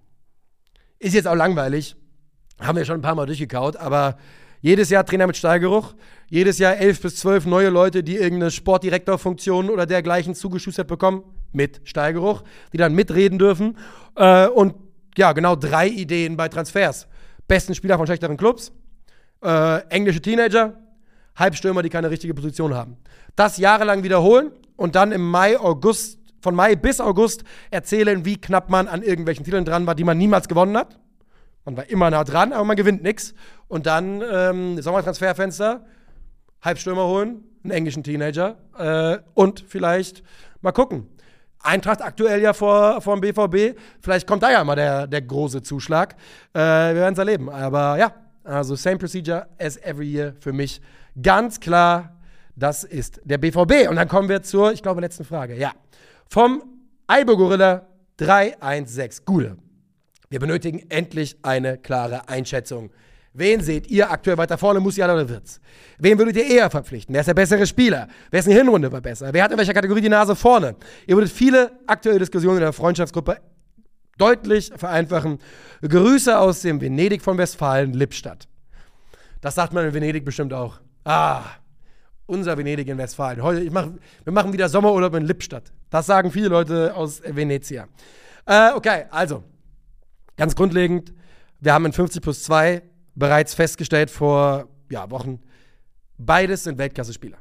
Ist jetzt auch langweilig. Haben wir schon ein paar Mal durchgekaut, aber jedes Jahr Trainer mit Stallgeruch, jedes Jahr elf bis zwölf neue Leute, die irgendeine Sportdirektorfunktion oder dergleichen zugeschustert bekommen, mit Stallgeruch, die dann mitreden dürfen. Äh, und ja, genau drei Ideen bei Transfers. Besten Spieler von schlechteren Clubs, äh, englische Teenager, Halbstürmer, die keine richtige Position haben. Das jahrelang wiederholen und dann im Mai, August, von Mai bis August erzählen, wie knapp man an irgendwelchen Titeln dran war, die man niemals gewonnen hat. Man war immer nah dran, aber man gewinnt nichts. Und dann ähm, Sommertransferfenster, Halbstürmer holen, einen englischen Teenager äh, und vielleicht mal gucken. Eintracht aktuell ja vor, vor dem B V B. Vielleicht kommt da ja mal der, der große Zuschlag. Äh, wir werden es erleben. Aber ja, also same procedure as every year für mich. Ganz klar, das ist der B V B. Und dann kommen wir zur, ich glaube, letzten Frage. Ja, vom Aibo Gorilla drei eins sechs. Gude. Wir benötigen endlich eine klare Einschätzung. Wen seht ihr aktuell weiter vorne, Musiala oder Wirtz? Wen würdet ihr eher verpflichten? Wer ist der bessere Spieler? Wer ist in der Hinrunde war besser? Wer hat in welcher Kategorie die Nase vorne? Ihr würdet viele aktuelle Diskussionen in der Freundschaftsgruppe deutlich vereinfachen. Grüße aus dem Venedig von Westfalen, Lippstadt. Das sagt man in Venedig bestimmt auch. Ah, unser Venedig in Westfalen. Heute, ich mach, wir machen wieder Sommerurlaub in Lippstadt. Das sagen viele Leute aus Venezia. Äh, okay, also, ganz grundlegend, wir haben in fünfzig plus zwei bereits festgestellt vor ja, Wochen, beides sind Weltklasse-Spieler.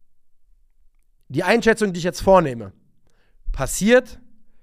Die Einschätzung, die ich jetzt vornehme, passiert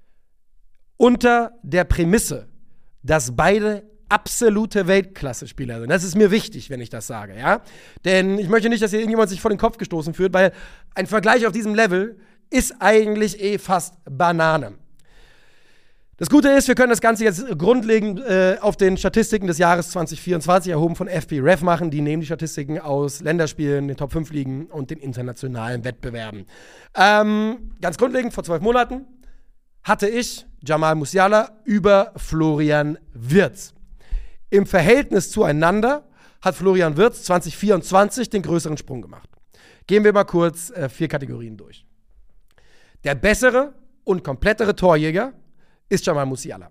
unter der Prämisse, dass beide absolute Weltklasse-Spieler sind. Das ist mir wichtig, wenn ich das sage, ja? Denn ich möchte nicht, dass hier irgendjemand sich vor den Kopf gestoßen fühlt, weil ein Vergleich auf diesem Level ist eigentlich eh fast Banane. Das Gute ist, wir können das Ganze jetzt grundlegend äh, auf den Statistiken des Jahres zwanzig vierundzwanzig erhoben von F P Ref machen. Die nehmen die Statistiken aus Länderspielen, den Top fünf Ligen und den internationalen Wettbewerben. Ähm, ganz grundlegend, vor zwölf Monaten hatte ich Jamal Musiala über Florian Wirtz. Im Verhältnis zueinander hat Florian Wirtz zwanzig vierundzwanzig den größeren Sprung gemacht. Gehen wir mal kurz äh, vier Kategorien durch. Der bessere und komplettere Torjäger ist Jamal Musiala.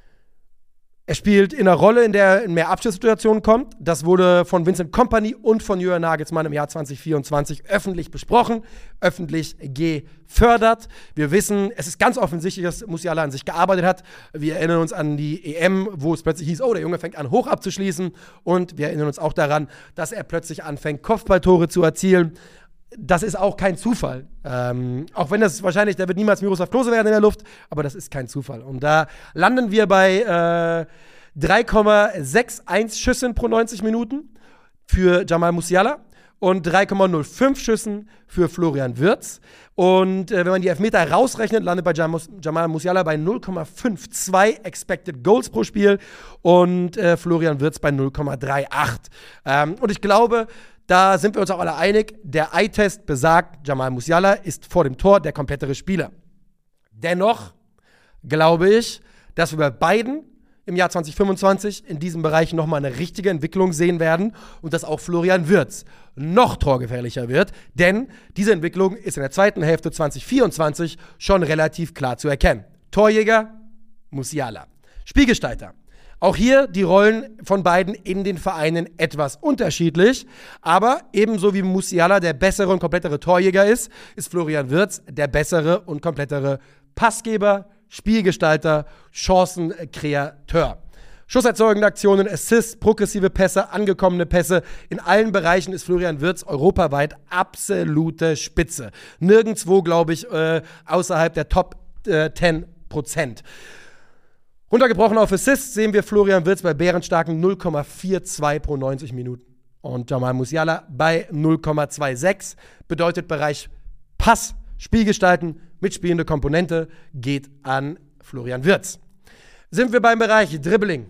Er spielt in einer Rolle, in der in mehr Abschlusssituationen kommt. Das wurde von Vincent Kompany und von Jürgen Nagelsmann im Jahr zwanzig vierundzwanzig öffentlich besprochen, öffentlich gefördert. Wir wissen, es ist ganz offensichtlich, dass Musiala an sich gearbeitet hat. Wir erinnern uns an die E M, wo es plötzlich hieß, oh, der Junge fängt an, hoch abzuschließen. Und wir erinnern uns auch daran, dass er plötzlich anfängt, Kopfballtore zu erzielen. Das ist auch kein Zufall. Ähm, auch wenn das wahrscheinlich, der wird niemals Miroslav Klose werden in der Luft, aber das ist kein Zufall. Und da landen wir bei äh, drei Komma einundsechzig Schüssen pro neunzig Minuten für Jamal Musiala und drei Komma null fünf Schüssen für Florian Wirtz. Und äh, wenn man die Elfmeter rausrechnet, landet bei Jam- Jamal Musiala bei null Komma zweiundfünfzig Expected Goals pro Spiel und äh, Florian Wirtz bei null Komma achtunddreißig. Ähm, und ich glaube, da sind wir uns auch alle einig, der Eye-Test besagt, Jamal Musiala ist vor dem Tor der komplettere Spieler. Dennoch glaube ich, dass wir bei beiden im Jahr zwanzig fünfundzwanzig in diesem Bereich nochmal eine richtige Entwicklung sehen werden und dass auch Florian Wirtz noch torgefährlicher wird, denn diese Entwicklung ist in der zweiten Hälfte zwanzig vierundzwanzig schon relativ klar zu erkennen. Torjäger, Musiala. Spielgestalter. Auch hier die Rollen von beiden in den Vereinen etwas unterschiedlich, aber ebenso wie Musiala der bessere und komplettere Torjäger ist, ist Florian Wirtz der bessere und komplettere Passgeber, Spielgestalter, Chancenkreateur. Schusserzeugende Aktionen, Assists, progressive Pässe, angekommene Pässe. In allen Bereichen ist Florian Wirtz europaweit absolute Spitze. Nirgendwo, glaube ich, äh, außerhalb der Top äh, zehn Prozent. Runtergebrochen auf Assists sehen wir Florian Wirtz bei bärenstarken null Komma zweiundvierzig pro neunzig Minuten. Und Jamal Musiala bei null Komma sechsundzwanzig. Bedeutet Bereich Pass, Spielgestalten, mitspielende Komponente geht an Florian Wirtz. Sind wir beim Bereich Dribbling.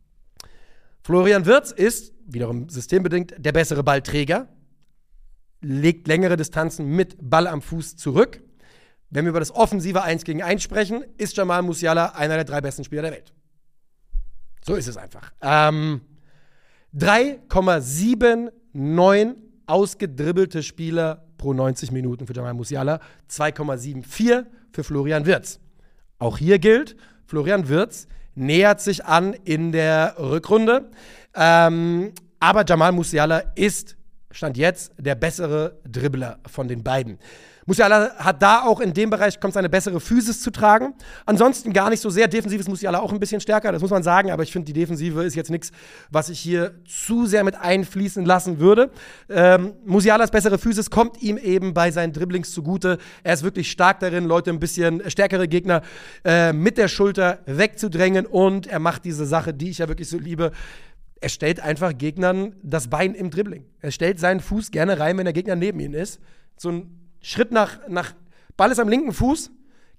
Florian Wirtz ist, wiederum systembedingt, der bessere Ballträger, legt längere Distanzen mit Ball am Fuß zurück. Wenn wir über das offensive eins gegen eins sprechen, ist Jamal Musiala einer der drei besten Spieler der Welt. So ist es einfach. Ähm, drei Komma neunundsiebzig ausgedribbelte Spieler pro neunzig Minuten für Jamal Musiala, zwei Komma vierundsiebzig für Florian Wirtz. Auch hier gilt, Florian Wirtz nähert sich an in der Rückrunde, ähm, aber Jamal Musiala ist, Stand jetzt, der bessere Dribbler von den beiden. Musiala hat da auch in dem Bereich, kommt seine bessere Physis zu tragen. Ansonsten gar nicht so sehr. Defensiv ist Musiala auch ein bisschen stärker, das muss man sagen. Aber ich finde, die Defensive ist jetzt nichts, was ich hier zu sehr mit einfließen lassen würde. Ähm, Musialas bessere Physis kommt ihm eben bei seinen Dribblings zugute. Er ist wirklich stark darin, Leute ein bisschen stärkere Gegner äh, mit der Schulter wegzudrängen. Und er macht diese Sache, die ich ja wirklich so liebe. Er stellt einfach Gegnern das Bein im Dribbling. Er stellt seinen Fuß gerne rein, wenn der Gegner neben ihm ist. So ein Schritt nach, nach Ball ist am linken Fuß,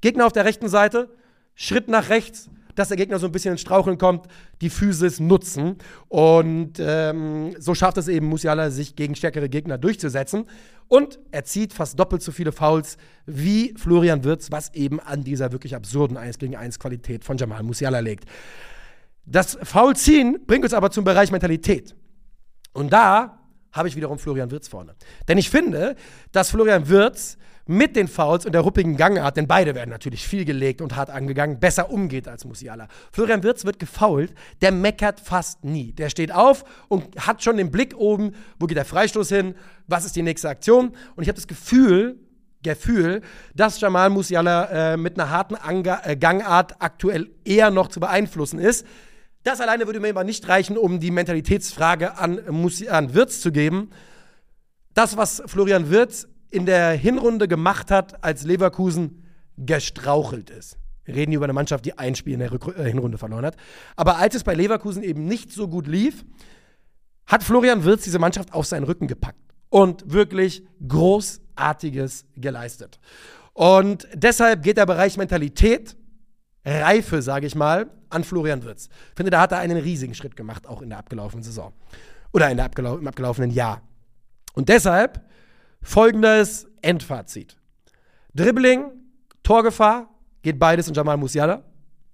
Gegner auf der rechten Seite, Schritt nach rechts, dass der Gegner so ein bisschen ins Straucheln kommt, die Physis nutzen. Und ähm, so schafft es eben Musiala, sich gegen stärkere Gegner durchzusetzen. Und er zieht fast doppelt so viele Fouls wie Florian Wirtz, was eben an dieser wirklich absurden eins gegen eins Qualität von Jamal Musiala liegt. Das Foulziehen bringt uns aber zum Bereich Mentalität. Und da habe ich wiederum Florian Wirtz vorne. Denn ich finde, dass Florian Wirtz mit den Fouls und der ruppigen Gangart, denn beide werden natürlich viel gelegt und hart angegangen, besser umgeht als Musiala. Florian Wirtz wird gefoult, der meckert fast nie. Der steht auf und hat schon den Blick oben, wo geht der Freistoß hin, was ist die nächste Aktion. Und ich habe das Gefühl, Gefühl, dass Jamal Musiala äh, mit einer harten Anga- äh, Gangart aktuell eher noch zu beeinflussen ist. Das alleine würde mir aber nicht reichen, um die Mentalitätsfrage an, Musi- an Wirtz zu geben. Das, was Florian Wirtz in der Hinrunde gemacht hat, als Leverkusen gestrauchelt ist. Wir reden hier über eine Mannschaft, die ein Spiel in der Rück- äh, Hinrunde verloren hat. Aber als es bei Leverkusen eben nicht so gut lief, hat Florian Wirtz diese Mannschaft auf seinen Rücken gepackt und wirklich Großartiges geleistet. Und deshalb geht der Bereich Mentalität, Reife, sage ich mal, an Florian Wirtz. Ich finde, da hat er einen riesigen Schritt gemacht, auch in der abgelaufenen Saison. Oder in der abgelau- im abgelaufenen Jahr. Und deshalb folgendes Endfazit. Dribbling, Torgefahr, geht beides in Jamal Musiala.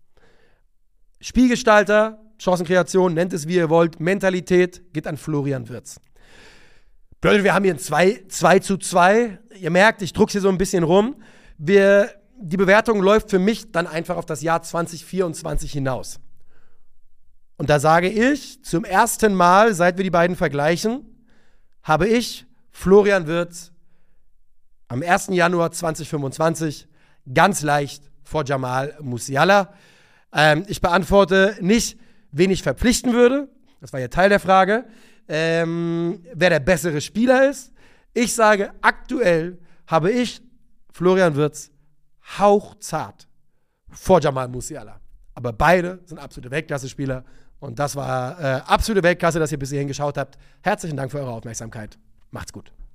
Spielgestalter, Chancenkreation, nennt es wie ihr wollt, Mentalität geht an Florian Wirtz. Bedeutet, wir haben hier ein zwei zu zwei. Ihr merkt, ich druck's hier so ein bisschen rum. Wir, die Bewertung läuft für mich dann einfach auf das Jahr zwanzig vierundzwanzig hinaus. Und da sage ich, zum ersten Mal, seit wir die beiden vergleichen, habe ich Florian Wirtz am ersten Januar zweitausendfünfundzwanzig ganz leicht vor Jamal Musiala. Ähm, ich beantworte nicht, wen ich verpflichten würde. Das war ja Teil der Frage. Ähm, wer der bessere Spieler ist. Ich sage, aktuell habe ich Florian Wirtz hauchzart vor Jamal Musiala. Aber beide sind absolute Weltklasse-Spieler. Und das war äh, absolute Weltklasse, dass ihr bis hierhin geschaut habt. Herzlichen Dank für eure Aufmerksamkeit. Macht's gut.